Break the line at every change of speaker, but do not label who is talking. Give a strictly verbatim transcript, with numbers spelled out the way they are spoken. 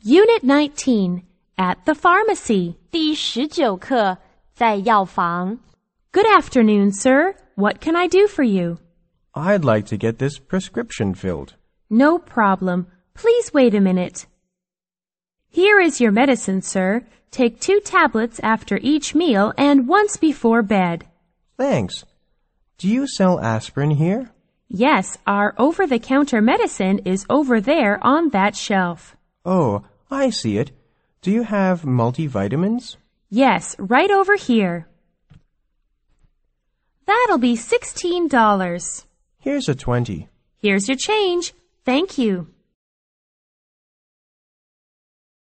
Unit nineteen, at the pharmacy.
第十九课，在药房。
Good afternoon, sir. What can I do for you?
I'd like to get this prescription filled.
No problem. Please wait a minute. Here is your medicine, sir. Take two tablets after each meal and once before bed.
Thanks. Do you sell aspirin here?
Yes, our over-the-counter medicine is over there on that shelf.
Oh, I see it. Do you have multivitamins?
Yes, right over here. That'll be sixteen dollars.
Here's a twenty.
Here's your change. Thank you.